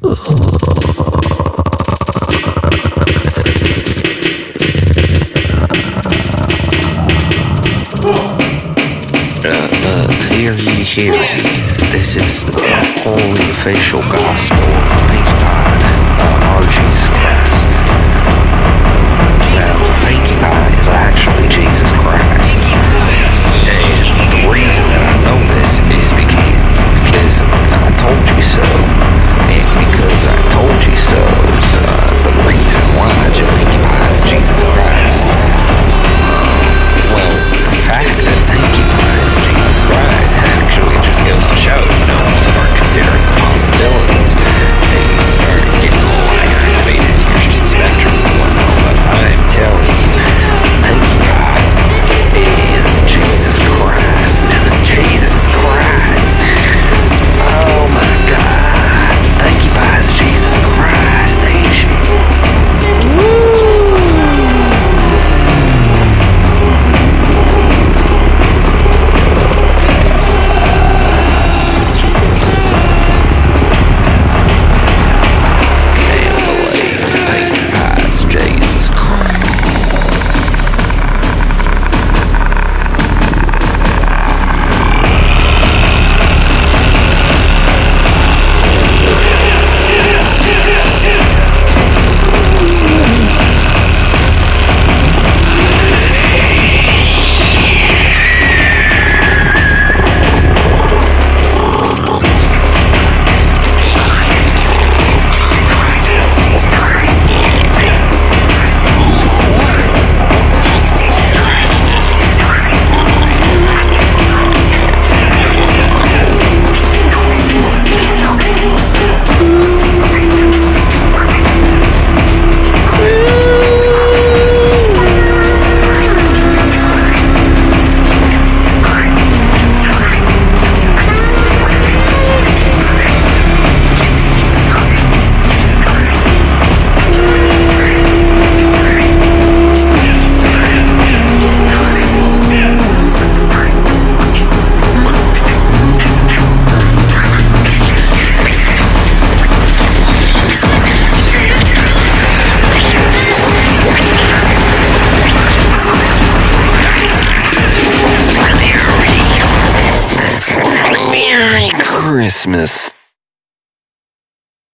Hear ye, hear ye. This is the holy official gospel of Thank God, our Jesus Christ. Now, Thank God is actually Jesus Christ. And the reason that I know this is because I told you so. And because I told you so is the reason why Thank God is Jesus Christ. Well, the fact that Thank God is Jesus Christ actually just goes to show, when you start considering the possibilities, and you start getting a little aggravated and here's some spectrum and whatnot, but I'm telling you, Thank God is Jesus Christ. Jesus Christ. Oh my God. Thank God is Jesus Christ, ain't you? Jesus Christ. Merry Christmas.